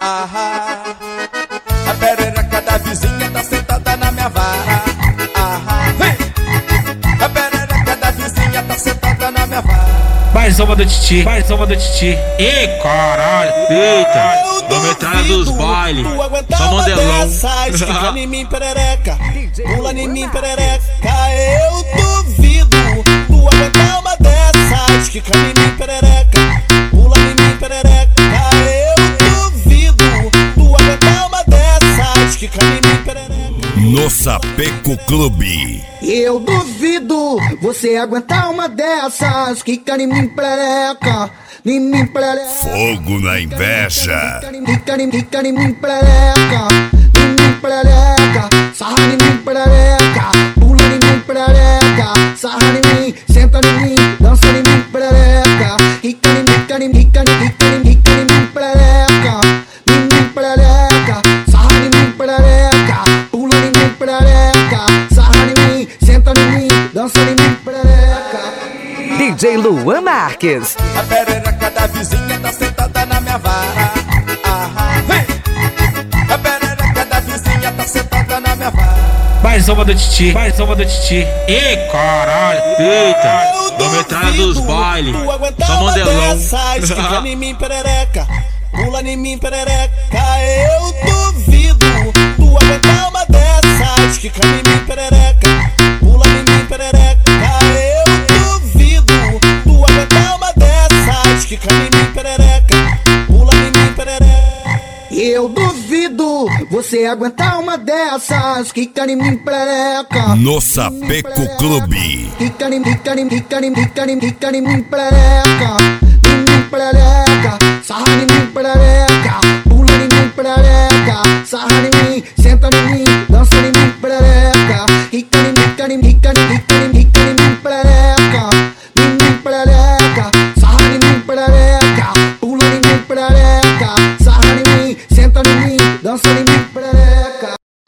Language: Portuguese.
Ahá. A perereca da vizinha tá sentada na minha vara. Ahá. A perereca da vizinha tá sentada na minha vara. Mais uma do Titi, mais uma do Titi. Ih, caralho, eita. Vamos entrar nos bailes. Só modelão. Estica em mim, perereca. Pula em mim, perereca. Eu duvido tu aguentar uma dessas. Estica em mim, perereca. Pula em mim, perereca. Eu duvido tu aguentar uma dessas. Estica em mim, perereca. No Sapeco Clube. Eu duvido você aguentar uma dessas. Quica em mim, perereca. Em mim, perereca. Fogo na inveja. Quica em mim, perereca. Em mim, perereca. Sarra em mim, perereca. Pula em mim, perereca. Sarra em mim, senta em mim, dança em mim, perereca. Quica em mim, perereca. Em mim, perereca. Sarra em mim, perereca. Pula em mim, perereca. Sarra em mim, senta em mim, dança em mim, perereca. DJ Luan Marques. A perereca da vizinha tá sentada na minha vara. Ahá. A perereca da vizinha tá sentada na minha vara. Mais uma do Titi, mais uma do Titi. Ih, caralho, eita. Vamos entrar nos bailes. Só modelão. Estica em mim, perereca. Pula em mim, perereca. Eu duvido tu aguentar uma dessas. Estica em mim, perereca. Pula em mim, perereca. Eu duvido tu aguentar uma dessas. Estica em mim, perereca. Pula em mim, perereca. Eu duvido você aguentar uma dessas. Quica em mim, perereca. No Sapeco Clube. Quica em mim, perereca. Em mim, perereca. Sarra em mim, perereca. Pula em mim, perereca. Sarra em mim, senta em mim, dança em mim, perereca. Quica em mim,